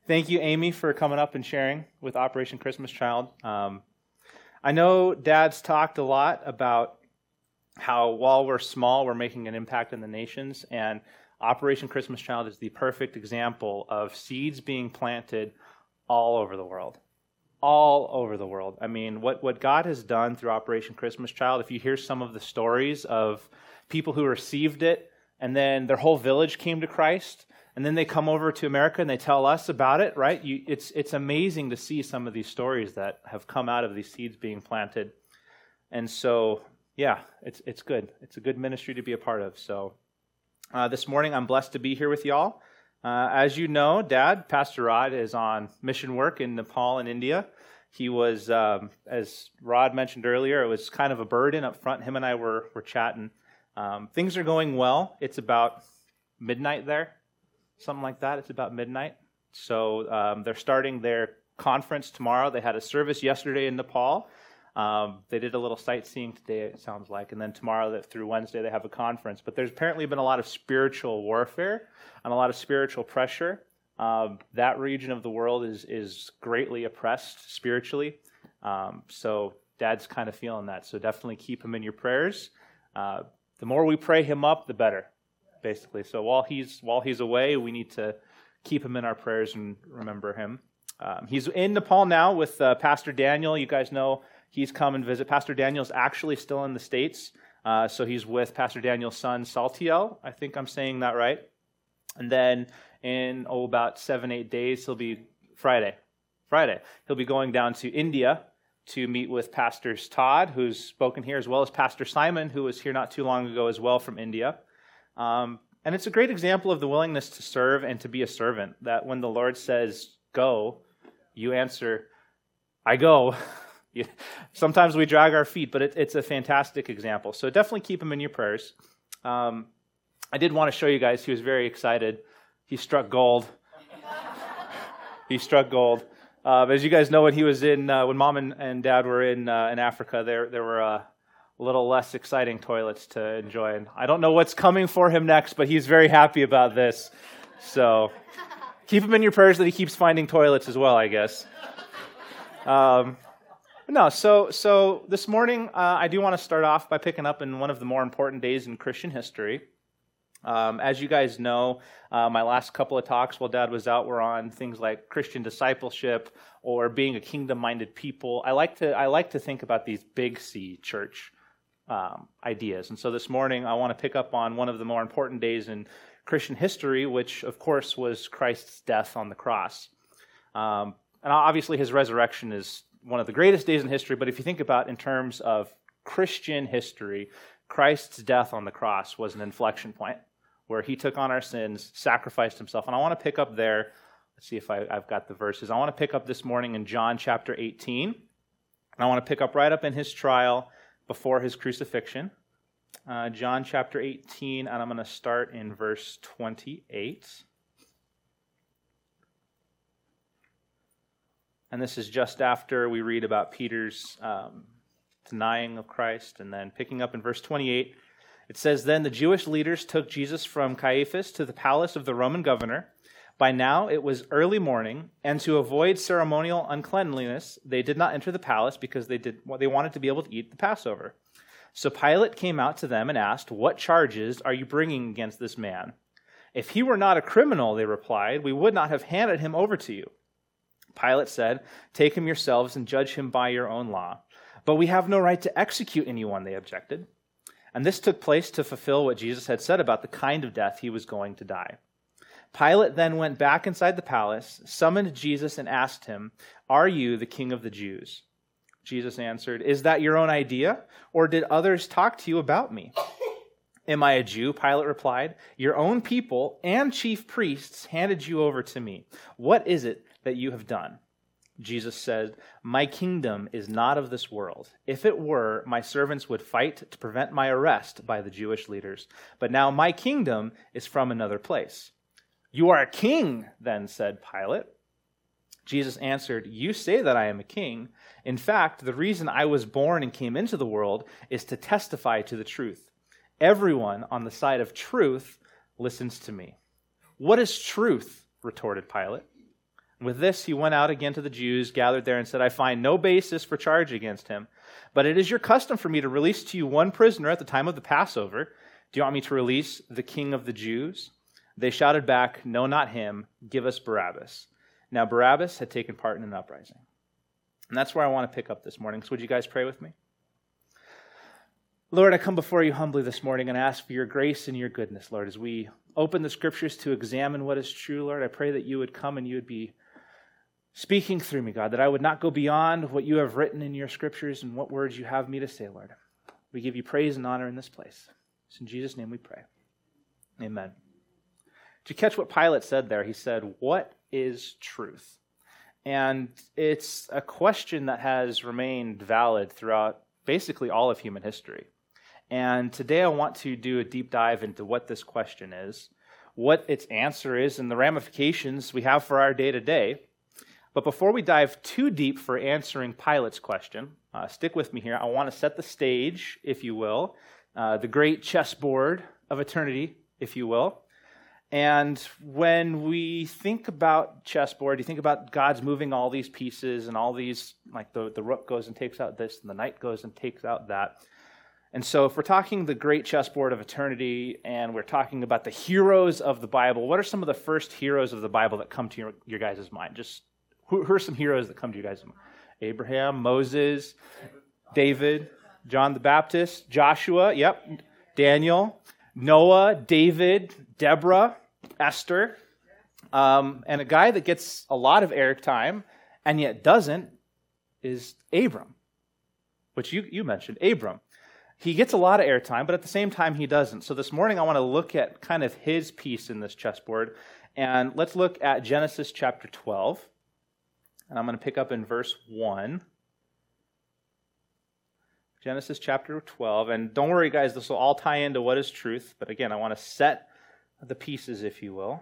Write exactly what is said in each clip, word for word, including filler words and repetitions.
Thank you, Amy, for coming up and sharing with Operation Christmas Child. Um, I know Dad's talked a lot about how while we're small, we're making an impact in the nations, and Operation Christmas Child is the perfect example of seeds being planted all over the world. All over the world. I mean, what, what God has done through Operation Christmas Child, if you hear some of the stories of people who received it, and then their whole village came to Christ, and then they come over to America and they tell us about it, right? You, it's, it's amazing to see some of these stories that have come out of these seeds being planted. And so, yeah, it's it's good. It's a good ministry to be a part of. So uh, this morning, I'm blessed to be here with y'all. Uh, as you know, Dad, Pastor Rod, is on mission work in Nepal and India. He was, um, as Rod mentioned earlier, it was kind of a burden up front. Him and I were were chatting. Um, things are going well. It's about midnight there, something like that. It's about midnight. So um, they're starting their conference tomorrow. They had a service yesterday in Nepal. Um, they did a little sightseeing today, it sounds like, and then tomorrow through Wednesday they have a conference. But there's apparently been a lot of spiritual warfare and a lot of spiritual pressure. Um, that region of the world is is greatly oppressed spiritually. Um, so Dad's kind of feeling that. So definitely keep him in your prayers. Uh, the more we pray him up, the better, basically. So while he's while he's away, we need to keep him in our prayers and remember him. Um, he's in Nepal now with uh, Pastor Daniel. You guys know. He's come and visit. Pastor Daniel's actually still in the States, uh, so he's with Pastor Daniel's son, Saltiel. I think I'm saying that right. And then in, oh, about seven, eight days, he'll be, Friday, Friday, he'll be going down to India to meet with Pastors Todd, who's spoken here, as well as Pastor Simon, who was here not too long ago as well from India. Um, and it's a great example of the willingness to serve and to be a servant, that when the Lord says, go, you answer, I go. Sometimes we drag our feet, but it, it's a fantastic example. So definitely keep him in your prayers. Um, I did want to show you guys, he was very excited. He struck gold. he struck gold. Uh, as you guys know, when he was in, uh, when Mom and, and Dad were in uh, in Africa, there there were uh, a little less exciting toilets to enjoy. And I don't know what's coming for him next, but he's very happy about this. So keep him in your prayers that he keeps finding toilets as well, I guess. Um, No, so so this morning, uh, I do want to start off by picking up in one of the more important days in Christian history. Um, as you guys know, uh, my last couple of talks while Dad was out were on things like Christian discipleship or being a kingdom-minded people. I like to I like to think about these big C church um, ideas. And so this morning, I want to pick up on one of the more important days in Christian history, which, of course, was Christ's death on the cross. Um, and obviously, his resurrection is one of the greatest days in history, but if you think about in terms of Christian history, Christ's death on the cross was an inflection point where he took on our sins, sacrificed himself. And I want to pick up there. Let's see if I, I've got the verses. I want to pick up this morning in John chapter eighteen. And I want to pick up right up in his trial before his crucifixion. Uh, John chapter eighteen, and I'm going to start in verse twenty-eight. And this is just after we read about Peter's um, denying of Christ. And then picking up in verse twenty-eight, it says, Then the Jewish leaders took Jesus from Caiaphas to the palace of the Roman governor. By now it was early morning, and to avoid ceremonial uncleanliness, they did not enter the palace because they did well, they wanted to be able to eat the Passover. So Pilate came out to them and asked, What charges are you bringing against this man? If he were not a criminal, they replied, we would not have handed him over to you. Pilate said, Take him yourselves and judge him by your own law. But we have no right to execute anyone, they objected. And this took place to fulfill what Jesus had said about the kind of death he was going to die. Pilate then went back inside the palace, summoned Jesus, and asked him, Are you the king of the Jews? Jesus answered, Is that your own idea, or did others talk to you about me? Am I a Jew? Pilate replied. Your own people and chief priests handed you over to me. What is it that you have done? Jesus said, My kingdom is not of this world. If it were, my servants would fight to prevent my arrest by the Jewish leaders. But now my kingdom is from another place. You are a king, then said Pilate. Jesus answered, You say that I am a king. In fact, the reason I was born and came into the world is to testify to the truth. Everyone on the side of truth listens to me. What is truth? Retorted Pilate. With this, he went out again to the Jews gathered there and said, I find no basis for charge against him, but it is your custom for me to release to you one prisoner at the time of the Passover. Do you want me to release the king of the Jews? They shouted back, no, not him. Give us Barabbas. Now Barabbas had taken part in an uprising. And that's where I want to pick up this morning. So would you guys pray with me? Lord, I come before you humbly this morning and ask for your grace and your goodness, Lord, as we open the scriptures to examine what is true, Lord. I pray that you would come and you would be speaking through me, God, that I would not go beyond what you have written in your scriptures and what words you have me to say, Lord. We give you praise and honor in this place. It's in Jesus' name we pray. Amen. Did you catch what Pilate said there? He said, what is truth? And it's a question that has remained valid throughout basically all of human history. And today I want to do a deep dive into what this question is, what its answer is, and the ramifications we have for our day-to-day. But before we dive too deep for answering Pilate's question, uh, stick with me here. I want to set the stage, if you will, uh, the great chessboard of eternity, if you will. And when we think about chessboard, you think about God's moving all these pieces and all these, like the, the rook goes and takes out this, and the knight goes and takes out that. And so if we're talking the great chessboard of eternity, and we're talking about the heroes of the Bible, what are some of the first heroes of the Bible that come to your, your guys' mind? Just who, who are some heroes that come to you guys' mind? Abraham, Moses, David, John the Baptist, Joshua, yep, Daniel, Noah, David, Deborah, Esther, um, and a guy that gets a lot of airtime and yet doesn't is Abram, which you, you mentioned, Abram. He gets a lot of airtime, but at the same time he doesn't. So this morning I want to look at kind of his piece in this chessboard, and let's look at Genesis chapter twelve, and I'm going to pick up in verse one. Genesis chapter twelve, and don't worry guys, this will all tie into what is truth, but again, I want to set the pieces, if you will.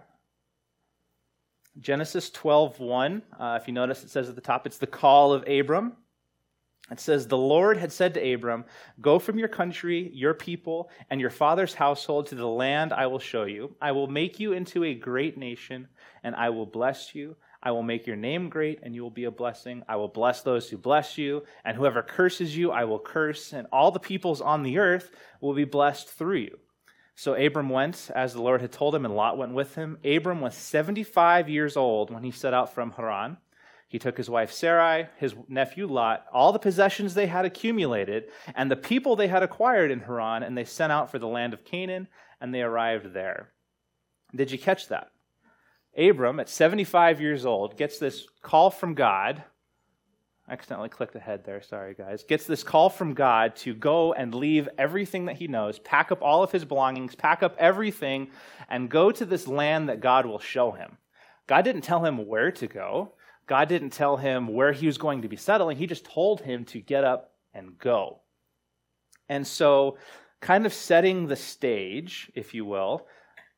Genesis twelve one, uh, if you notice it says at the top, it's the call of Abram. It says, the Lord had said to Abram, go from your country, your people, and your father's household to the land I will show you. I will make you into a great nation, and I will bless you. I will make your name great, and you will be a blessing. I will bless those who bless you, and whoever curses you, I will curse, and all the peoples on the earth will be blessed through you. So Abram went, as the Lord had told him, and Lot went with him. Abram was seventy-five years old when he set out from Haran. He took his wife Sarai, his nephew Lot, all the possessions they had accumulated, and the people they had acquired in Haran, and they set out for the land of Canaan, and they arrived there. Did you catch that? Abram, at seventy-five years old, gets this call from God. I accidentally clicked ahead there, sorry guys. Gets this call from God to go and leave everything that he knows, pack up all of his belongings, pack up everything, and go to this land that God will show him. God didn't tell him where to go. God didn't tell him where he was going to be settling. He just told him to get up and go. And so, kind of setting the stage, if you will,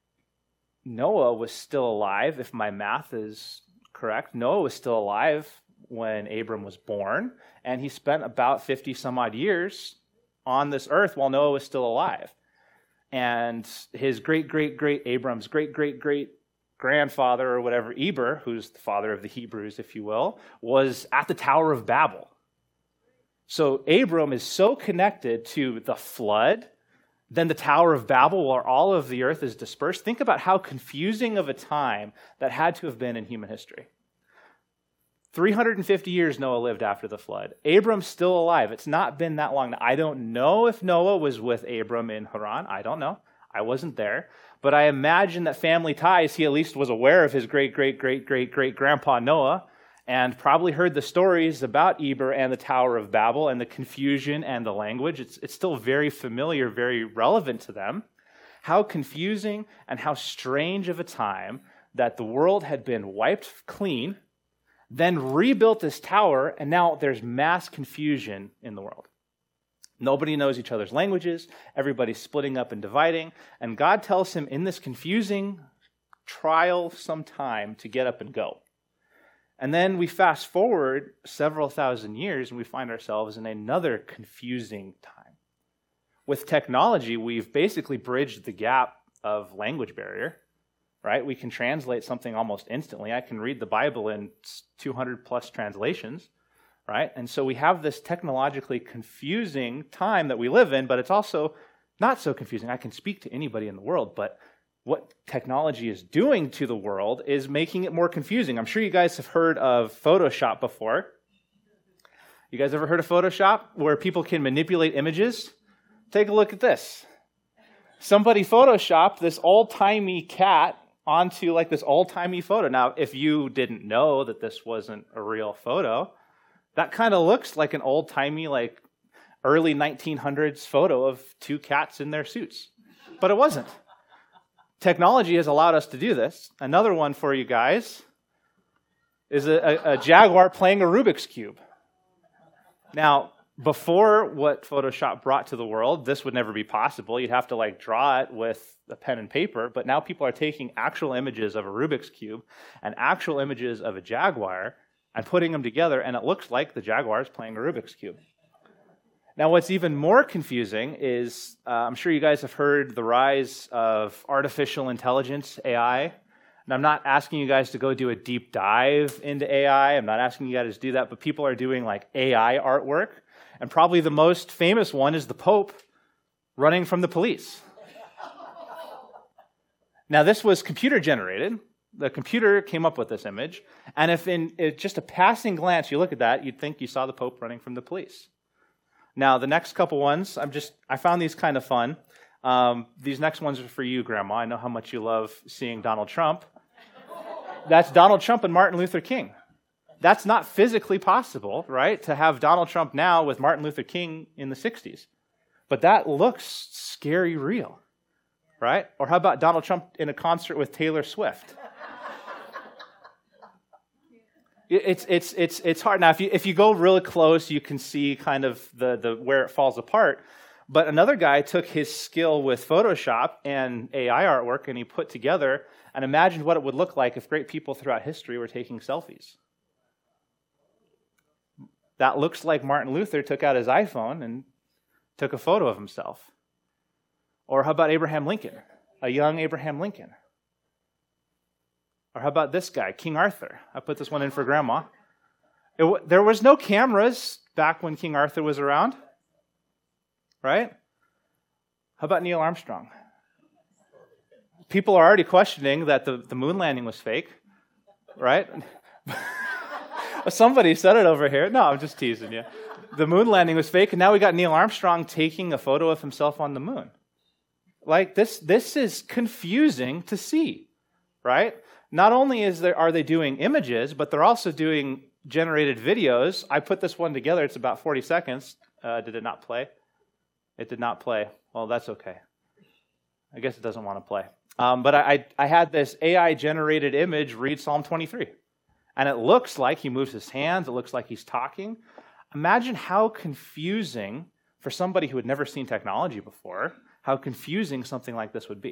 Noah was still alive, if my math is correct. Noah was still alive when Abram was born, and he spent about fifty some odd years on this earth while Noah was still alive. And his great, great, great, Abram's great, great, great grandfather, or whatever, Eber, who's the father of the Hebrews, if you will, was at the Tower of Babel. So Abram is so connected to the flood, then the Tower of Babel, where all of the earth is dispersed. Think about how confusing of a time that had to have been in human history. three hundred fifty years Noah lived after the flood. Abram's still alive. It's not been that long. Now, I don't know if Noah was with Abram in Haran. I don't know. I wasn't there. But I imagine that family ties, he at least was aware of his great, great, great, great, great grandpa Noah, and probably heard the stories about Eber and the Tower of Babel and the confusion and the language. It's, it's still very familiar, very relevant to them. How confusing and how strange of a time that the world had been wiped clean, then rebuilt this tower, and now there's mass confusion in the world. Nobody knows each other's languages. Everybody's splitting up and dividing. And God tells him in this confusing trial some time to get up and go. And then we fast forward several thousand years and we find ourselves in another confusing time. With technology, we've basically bridged the gap of language barrier. right? We can translate something almost instantly. I can read the Bible in two hundred plus translations, right? And so we have this technologically confusing time that we live in, but it's also not so confusing. I can speak to anybody in the world, but what technology is doing to the world is making it more confusing. I'm sure you guys have heard of Photoshop before. You guys ever heard of Photoshop, where people can manipulate images? Take a look at this. Somebody photoshopped this old-timey cat onto like this old-timey photo. Now, if you didn't know that this wasn't a real photo, that kind of looks like an old-timey, like early nineteen hundreds photo of two cats in their suits. But it wasn't. Technology has allowed us to do this. Another one for you guys is a, a, a jaguar playing a Rubik's Cube. Now, before what Photoshop brought to the world, this would never be possible. You'd have to like draw it with a pen and paper, but now people are taking actual images of a Rubik's Cube and actual images of a jaguar and putting them together, and it looks like the jaguar is playing a Rubik's Cube. Now, what's even more confusing is, uh, I'm sure you guys have heard the rise of artificial intelligence, A I. And I'm not asking you guys to go do a deep dive into A I. I'm not asking you guys to do that, but people are doing like A I artwork. And probably the most famous one is the Pope running from the police. Now, this was computer generated. The computer came up with this image. And if in just a passing glance you look at that, you'd think you saw the Pope running from the police. Now, the next couple ones, I'm just, I found these kind of fun. Um, these next ones are for you, Grandma. I know how much you love seeing Donald Trump. That's Donald Trump and Martin Luther King. That's not physically possible, right, to have Donald Trump now with Martin Luther King in the sixties. But that looks scary real, right? Or how about Donald Trump in a concert with Taylor Swift? It's it's it's it's hard. Now, if you if you go really close, you can see kind of the, the where it falls apart. But another guy took his skill with Photoshop and A I artwork, and he put together and imagined what it would look like if great people throughout history were taking selfies. That looks like Martin Luther took out his iPhone and took a photo of himself. Or how about Abraham Lincoln, a young Abraham Lincoln? Or how about this guy, King Arthur? I put this one in for Grandma. It w- there was no cameras back when King Arthur was around, right? How about Neil Armstrong? People are already questioning that the, the moon landing was fake, right? Somebody said it over here. No, I'm just teasing you. The moon landing was fake, and now we got Neil Armstrong taking a photo of himself on the moon. Like, this, this is confusing to see, right? Not only is there, are they doing images, but they're also doing generated videos. I put this one together. It's about forty seconds. Uh, did it not play? It did not play. Well, that's okay. I guess it doesn't want to play. Um, but I, I had this A I-generated image read Psalm twenty-three. And it looks like he moves his hands. It looks like he's talking. Imagine how confusing, for somebody who had never seen technology before, how confusing something like this would be.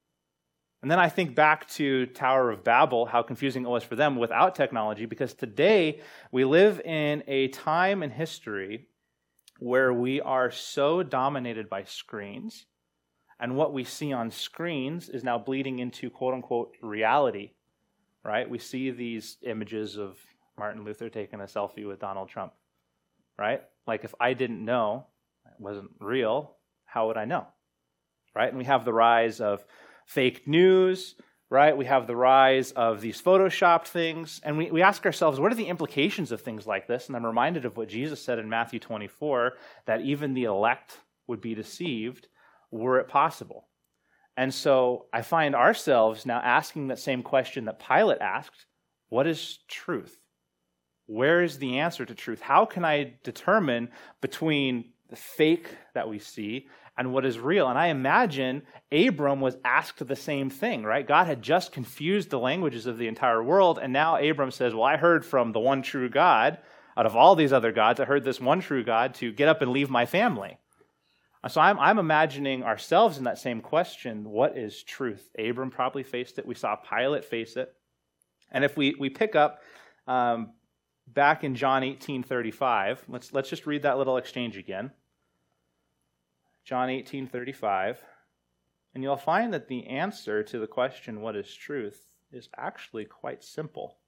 And then I think back to Tower of Babel, how confusing it was for them without technology, because today we live in a time in history where we are so dominated by screens, and what we see on screens is now bleeding into quote-unquote reality, right? We see these images of Martin Luther taking a selfie with Donald Trump, right? Like, if I didn't know it wasn't real, how would I know, right? And we have the rise of fake news, right? We have the rise of these photoshopped things, and we, we ask ourselves, what are the implications of things like this? And I'm reminded of what Jesus said in Matthew twenty-four, that even the elect would be deceived were it possible. And so I find ourselves now asking that same question that Pilate asked, what is truth? Where is the answer to truth? How can I determine between the fake that we see and what is real? And I imagine Abram was asked the same thing, right? God had just confused the languages of the entire world, and now Abram says, well, I heard from the one true God. Out of all these other gods, I heard this one true God to get up and leave my family. So I'm, I'm imagining ourselves in that same question, what is truth? Abram probably faced it. We saw Pilate face it. And if we, we pick up um, back in John eighteen thirty-five, let's, let's just read that little exchange again. John eighteen thirty-five. And you'll find that the answer to the question, what is truth, is actually quite simple.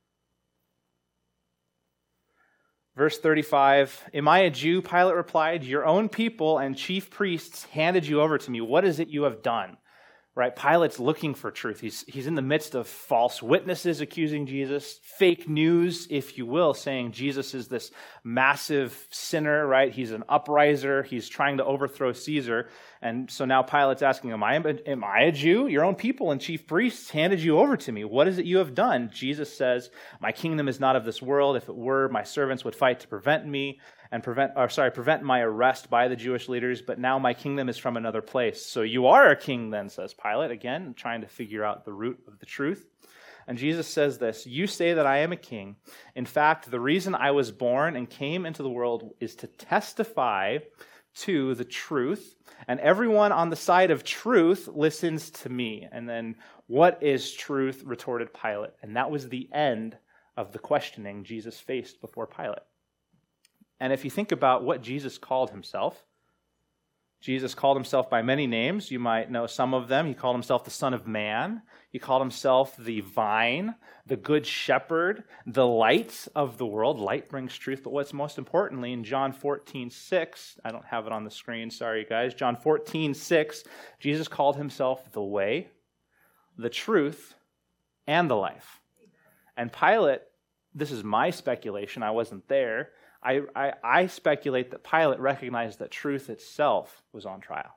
Verse thirty-five, am I a Jew? Pilate replied, your own people and chief priests handed you over to me. What is it you have done? Right? Pilate's looking for truth. He's, he's in the midst of false witnesses accusing Jesus, fake news, if you will, saying Jesus is this massive sinner, right? He's an upriser. He's trying to overthrow Caesar. And so now Pilate's asking, am I, am I a Jew? Your own people and chief priests handed you over to me. What is it you have done? Jesus says, my kingdom is not of this world. If it were, my servants would fight to prevent me and prevent, or sorry, prevent my arrest by the Jewish leaders, but now my kingdom is from another place. So you are a king then, says Pilate, again, trying to figure out the root of the truth. And Jesus says this, you say that I am a king. In fact, the reason I was born and came into the world is to testify to the truth, and everyone on the side of truth listens to me. And then, what is truth? Retorted Pilate. And that was the end of the questioning Jesus faced before Pilate. And if you think about what Jesus called himself, Jesus called himself by many names. You might know some of them. He called himself the Son of Man. He called himself the Vine, the Good Shepherd, the Light of the world. Light brings truth. But what's most importantly, in John fourteen six, I don't have it on the screen, sorry guys. John fourteen six, Jesus called himself the way, the truth, and the life. And Pilate, this is my speculation, I wasn't there, I, I, I speculate that Pilate recognized that truth itself was on trial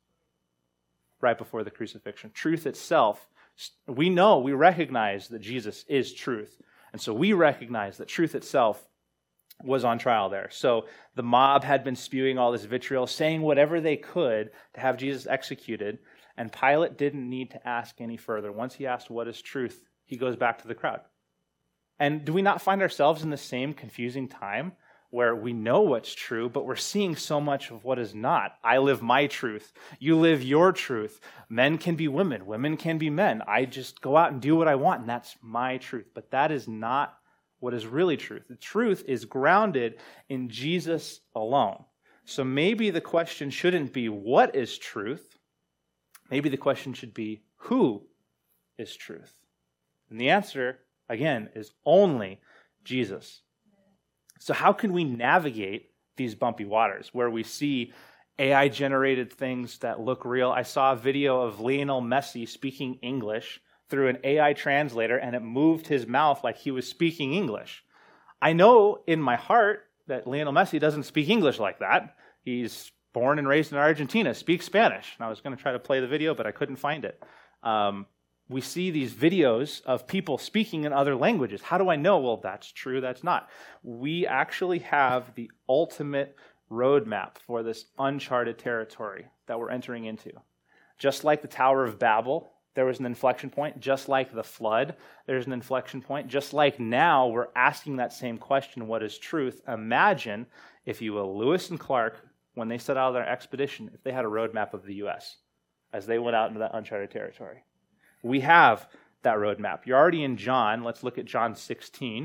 right before the crucifixion. Truth itself, we know, we recognize that Jesus is truth. And so we recognize that truth itself was on trial there. So the mob had been spewing all this vitriol, saying whatever they could to have Jesus executed. And Pilate didn't need to ask any further. Once he asked what is truth, he goes back to the crowd. And do we not find ourselves in the same confusing time where we know what's true, but we're seeing so much of what is not? I live my truth. You live your truth. Men can be women. Women can be men. I just go out and do what I want, and that's my truth. But that is not what is really truth. The truth is grounded in Jesus alone. So maybe the question shouldn't be, what is truth? Maybe the question should be, who is truth? And the answer, again, is only Jesus. So how can we navigate these bumpy waters where we see A I-generated things that look real? I saw a video of Lionel Messi speaking English through an A I translator, and it moved his mouth like he was speaking English. I know in my heart that Lionel Messi doesn't speak English like that. He's born and raised in Argentina, speaks Spanish. And I was going to try to play the video, but I couldn't find it. Um, We see these videos of people speaking in other languages. How do I know? Well, that's true, that's not. We actually have the ultimate roadmap for this uncharted territory that we're entering into. Just like the Tower of Babel, there was an inflection point. Just like the flood, there's an inflection point. Just like now, we're asking that same question, what is truth? Imagine, if you will, Lewis and Clark, when they set out on their expedition, if they had a roadmap of the U S as they went out into that uncharted territory. We have that roadmap. You're already in John. Let's look at John sixteen.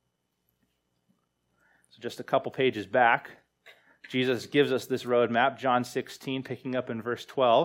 So just a couple pages back, Jesus gives us this roadmap, John sixteen, picking up in verse twelve.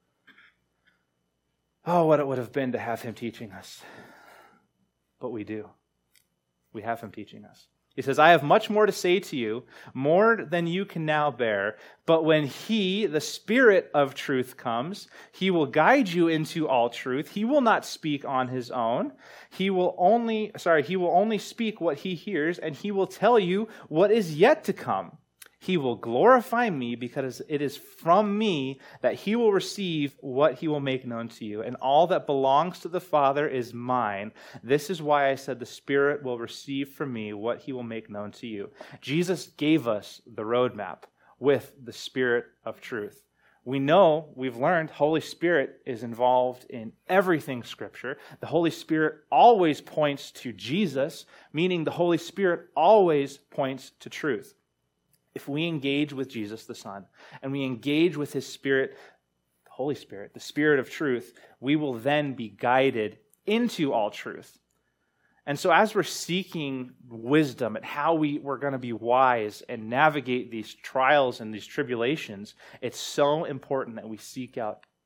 Oh, what it would have been to have him teaching us. But we do. We have him teaching us. He says, I have much more to say to you, more than you can now bear. But when he, the Spirit of truth, comes, he will guide you into all truth. He will not speak on his own. He will only, sorry, he will only speak what he hears, and he will tell you what is yet to come. He will glorify me because it is from me that he will receive what he will make known to you. And all that belongs to the Father is mine. This is why I said the Spirit will receive from me what he will make known to you. Jesus gave us the roadmap with the Spirit of truth. We know, we've learned, Holy Spirit is involved in everything Scripture. The Holy Spirit always points to Jesus, meaning the Holy Spirit always points to truth. If we engage with Jesus the Son, and we engage with his Spirit, the Holy Spirit, the Spirit of truth, we will then be guided into all truth. And so as we're seeking wisdom at how we, we're going to be wise and navigate these trials and these tribulations, it's so important that we seek out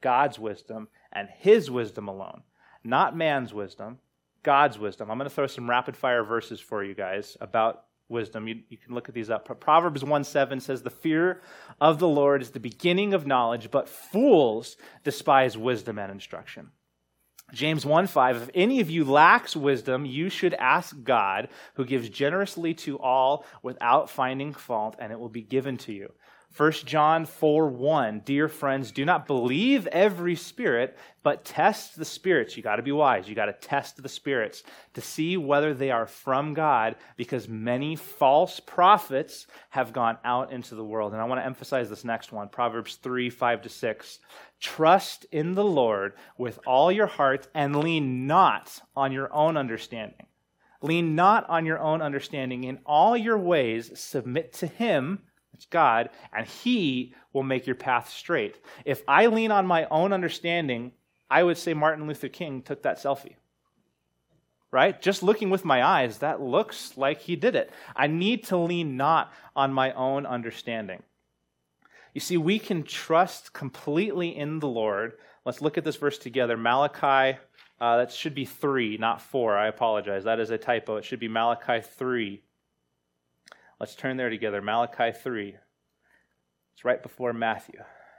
God's wisdom and his wisdom alone. Not man's wisdom, God's wisdom. I'm going to throw some rapid fire verses for you guys about wisdom. You, you can look at these up. Proverbs one seven says, the fear of the Lord is the beginning of knowledge, but fools despise wisdom and instruction. James one five, if any of you lacks wisdom, you should ask God, who gives generously to all without finding fault, and it will be given to you. First John four one, dear friends, do not believe every spirit, but test the spirits. You got to be wise. You got to test the spirits to see whether they are from God, because many false prophets have gone out into the world. And I want to emphasize this next one, Proverbs three five to six. Trust in the Lord with all your heart and lean not on your own understanding. Lean not on your own understanding. In all your ways, submit to him, it's God, and he will make your path straight. If I lean on my own understanding, I would say Martin Luther King took that selfie. Right? Just looking with my eyes, that looks like he did it. I need to lean not on my own understanding. You see, we can trust completely in the Lord. Let's look at this verse together. Malachi, uh, that should be three, not four. I apologize. That is a typo. It should be Malachi three. Let's turn there together. Malachi three. It's right before Matthew.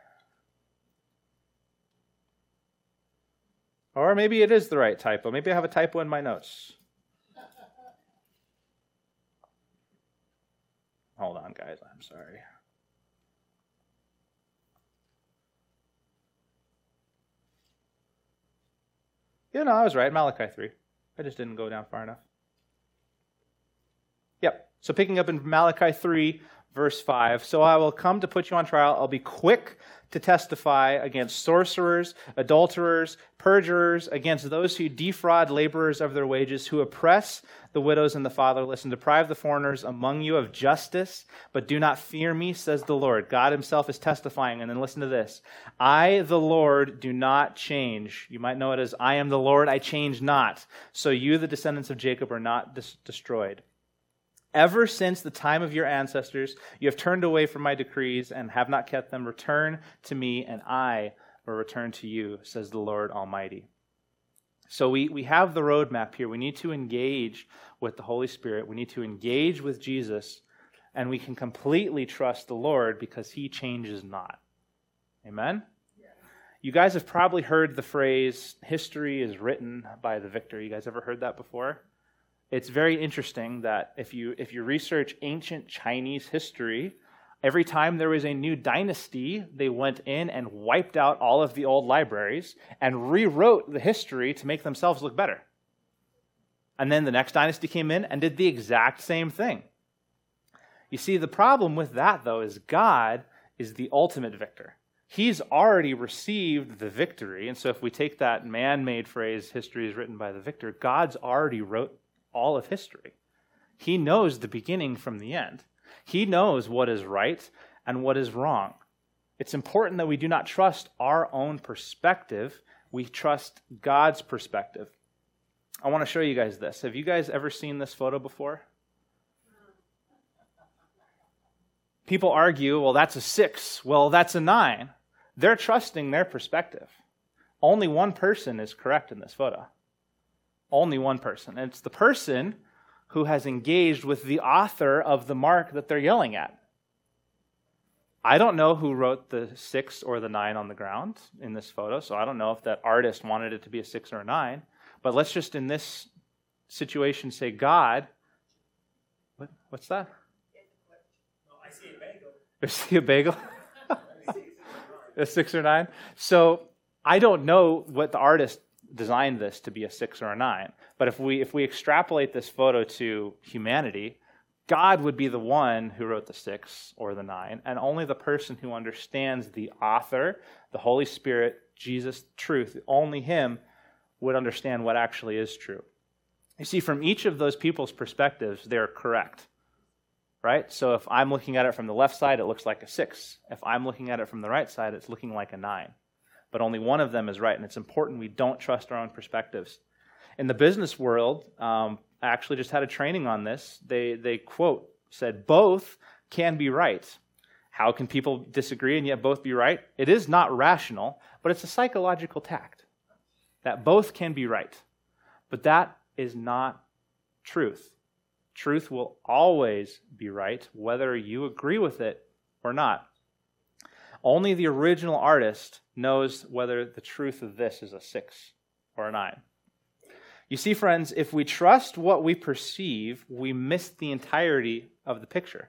Or maybe it is the right typo. Maybe I have a typo in my notes. Hold on, guys. I'm sorry. Yeah, no, I was right. Malachi three. I just didn't go down far enough. Yep. So picking up in Malachi three, verse five. So I will come to put you on trial. I'll be quick to testify against sorcerers, adulterers, perjurers, against those who defraud laborers of their wages, who oppress the widows and the fatherless, and deprive the foreigners among you of justice. But do not fear me, says the Lord. God himself is testifying. And then listen to this. I, the Lord, do not change. You might know it as, I am the Lord, I change not. So you, the descendants of Jacob, are not dis- destroyed. Ever since the time of your ancestors, you have turned away from my decrees and have not kept them. Return to me, and I will return to you, says the Lord Almighty. So we, we have the roadmap here. We need to engage with the Holy Spirit. We need to engage with Jesus, and we can completely trust the Lord because he changes not. Amen? Yeah. You guys have probably heard the phrase, history is written by the victor. You guys ever heard that before? It's very interesting that if you if you research ancient Chinese history, every time there was a new dynasty, they went in and wiped out all of the old libraries and rewrote the history to make themselves look better. And then the next dynasty came in and did the exact same thing. You see, the problem with that, though, is God is the ultimate victor. He's already received the victory. And so if we take that man-made phrase, history is written by the victor, God's already wrote all of history. He knows the beginning from the end. He knows what is right and what is wrong. It's important that we do not trust our own perspective. We trust God's perspective. I want to show you guys this. Have you guys ever seen this photo before? People argue, well, that's a six. Well, that's a nine. They're trusting their perspective. Only one person is correct in this photo. Only one person. And it's the person who has engaged with the author of the mark that they're yelling at. I don't know who wrote the six or the nine on the ground in this photo, so I don't know if that artist wanted it to be a six or a nine. But let's just, in this situation, say God. What? What's that? No, I see a bagel. You see a bagel? A six or nine? So I don't know what the artist designed this to be a six or a nine. But if we if we extrapolate this photo to humanity, God would be the one who wrote the six or the nine, and only the person who understands the author, the Holy Spirit, Jesus, truth, only him would understand what actually is true. You see, from each of those people's perspectives, they're correct. Right? So if I'm looking at it from the left side, it looks like a six. If I'm looking at it from the right side, it's looking like a nine. But only one of them is right, and it's important we don't trust our own perspectives. In the business world, um, I actually just had a training on this. They, they quote, said, both can be right. How can people disagree and yet both be right? It is not rational, but it's a psychological tact that both can be right. But that is not truth. Truth will always be right, whether you agree with it or not. Only the original artist knows whether the truth of this is a six or a nine. You see, friends, if we trust what we perceive, we miss the entirety of the picture.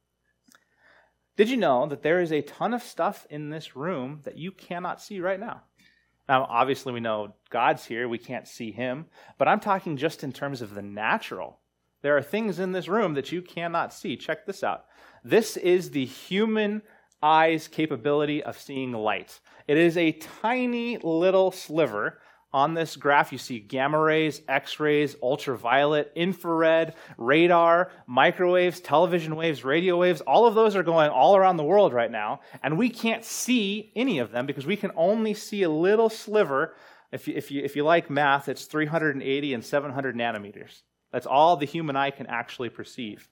Did you know that there is a ton of stuff in this room that you cannot see right now? Now, obviously, we know God's here. We can't see him. But I'm talking just in terms of the natural. There are things in this room that you cannot see. Check this out. This is the human eye's capability of seeing light. It is a tiny little sliver. On this graph, you see gamma rays, X-rays, ultraviolet, infrared, radar, microwaves, television waves, radio waves. All of those are going all around the world right now, and we can't see any of them because we can only see a little sliver. If you, if you, if you like math, it's three hundred eighty and seven hundred nanometers. That's all the human eye can actually perceive.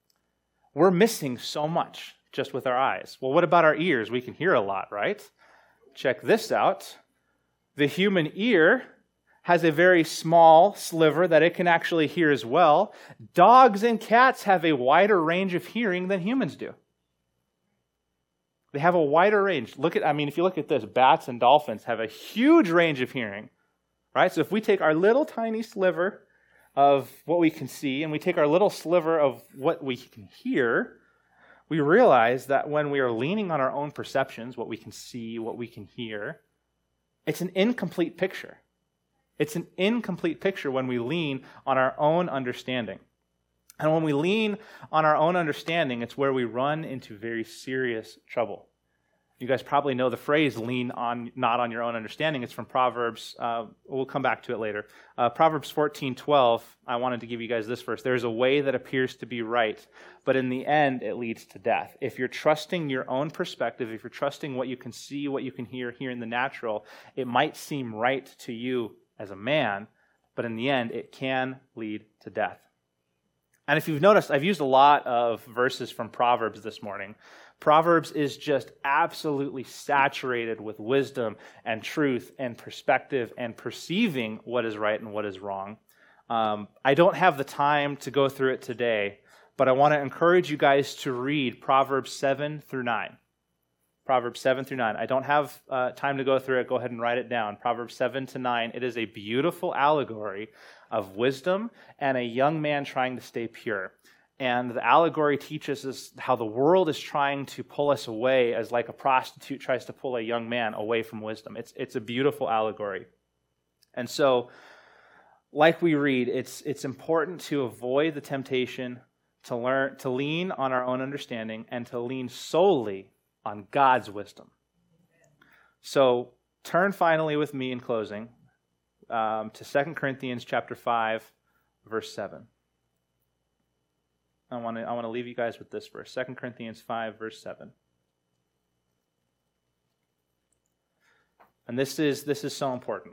We're missing so much just with our eyes. Well, what about our ears? We can hear a lot, right? Check this out. The human ear has a very small sliver that it can actually hear as well. Dogs and cats have a wider range of hearing than humans do. They have a wider range. Look at, I mean, if you look at this, bats and dolphins have a huge range of hearing, right? So if we take our little tiny sliver of what we can see and we take our little sliver of what we can hear, we realize that when we are leaning on our own perceptions, what we can see, what we can hear, it's an incomplete picture. It's an incomplete picture when we lean on our own understanding. And when we lean on our own understanding, it's where we run into very serious trouble. You guys probably know the phrase, lean on, not on your own understanding. It's from Proverbs. Uh, we'll come back to it later. Uh, Proverbs fourteen twelve, I wanted to give you guys this verse. There's a way that appears to be right, but in the end, it leads to death. If you're trusting your own perspective, if you're trusting what you can see, what you can hear here in the natural, it might seem right to you as a man, but in the end, it can lead to death. And if you've noticed, I've used a lot of verses from Proverbs this morning. Proverbs is just absolutely saturated with wisdom and truth and perspective and perceiving what is right and what is wrong. Um, I don't have the time to go through it today, but I want to encourage you guys to read Proverbs seven through nine. Proverbs seven through nine. I don't have uh, time to go through it. Go ahead and write it down. Proverbs seven to nine. It is a beautiful allegory of wisdom and a young man trying to stay pure. And the allegory teaches us how the world is trying to pull us away, as like a prostitute tries to pull a young man away from wisdom. It's it's a beautiful allegory. And so, like we read, it's it's important to avoid the temptation to learn to lean on our own understanding and to lean solely on God's wisdom. So turn finally with me in closing um, to Second Corinthians chapter five, verse seven. I want to I want to leave you guys with this verse, Second Corinthians five, verse seven. And this is this is so important.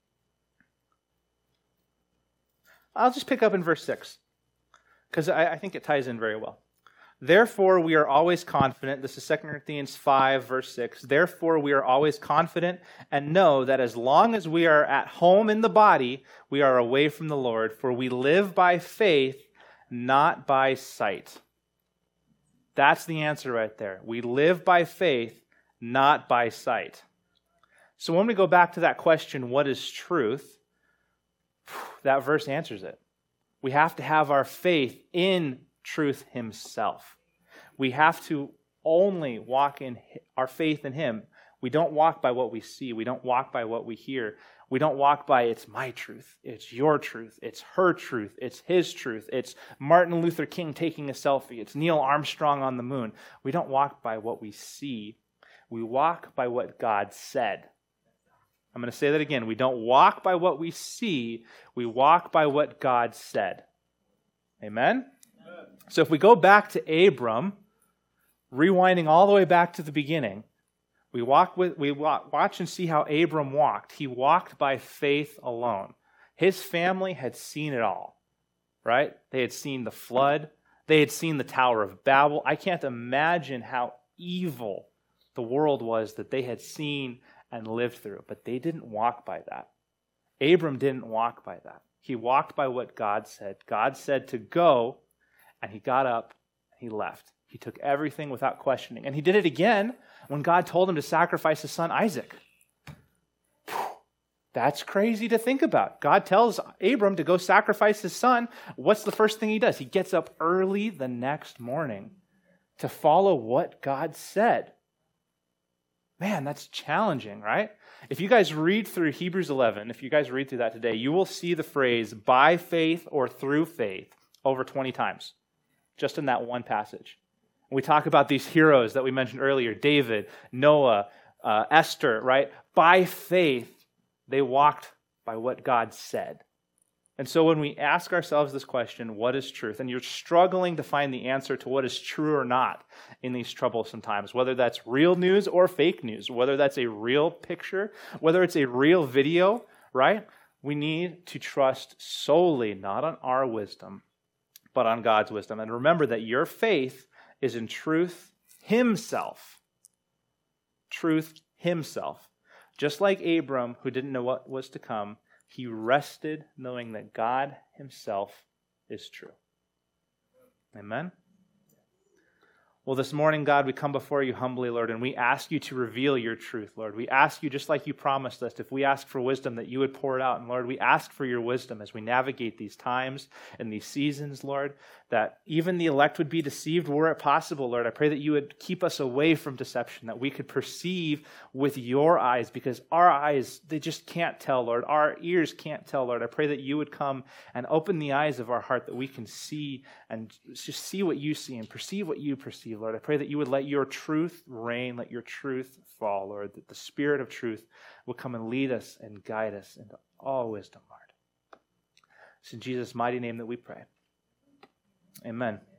I'll just pick up in verse six, because I, I think it ties in very well. Therefore, we are always confident. This is Second Corinthians five, verse six. Therefore, we are always confident and know that as long as we are at home in the body, we are away from the Lord, for we live by faith, not by sight. That's the answer right there. We live by faith, not by sight. So when we go back to that question, what is truth? That verse answers it. We have to have our faith in truth himself. We have to only walk in our faith in him. We don't walk by what we see. We don't walk by what we hear. We don't walk by, it's my truth, it's your truth, it's her truth, it's his truth, it's Martin Luther King taking a selfie, it's Neil Armstrong on the moon. We don't walk by what we see. We walk by what God said. I'm going to say that again. We don't walk by what we see. We walk by what God said. Amen? Amen. So if we go back to Abram, rewinding all the way back to the beginning, We walk with we walk, watch and see how Abram walked. He walked by faith alone. His family had seen it all, right? They had seen the flood. They had seen the Tower of Babel. I can't imagine how evil the world was that they had seen and lived through. But they didn't walk by that. Abram didn't walk by that. He walked by what God said. God said to go, and he got up and he left. He took everything without questioning. And he did it again when God told him to sacrifice his son Isaac. That's crazy to think about. God tells Abram to go sacrifice his son. What's the first thing he does? He gets up early the next morning to follow what God said. Man, that's challenging, right? If you guys read through Hebrews eleven, if you guys read through that today, you will see the phrase by faith or through faith over twenty times, just in that one passage. We talk about these heroes that we mentioned earlier, David, Noah, uh, Esther, right? By faith, they walked by what God said. And so when we ask ourselves this question, what is truth? And you're struggling to find the answer to what is true or not in these troublesome times, whether that's real news or fake news, whether that's a real picture, whether it's a real video, right? We need to trust solely not on our wisdom, but on God's wisdom. And remember that your faith is in truth himself. Truth himself. Just like Abram, who didn't know what was to come, he rested knowing that God himself is true. Amen? Well, this morning, God, we come before you humbly, Lord, and we ask you to reveal your truth, Lord. We ask you, just like you promised us, if we ask for wisdom, that you would pour it out. And Lord, we ask for your wisdom as we navigate these times and these seasons, Lord, that even the elect would be deceived were it possible, Lord. I pray that you would keep us away from deception, that we could perceive with your eyes, because our eyes, they just can't tell, Lord. Our ears can't tell, Lord. I pray that you would come and open the eyes of our heart, that we can see and just see what you see and perceive what you perceive, Lord. I pray that you would let your truth reign, let your truth fall, Lord, that the Spirit of truth will come and lead us and guide us into all wisdom, Lord. It's in Jesus' mighty name that we pray. Amen.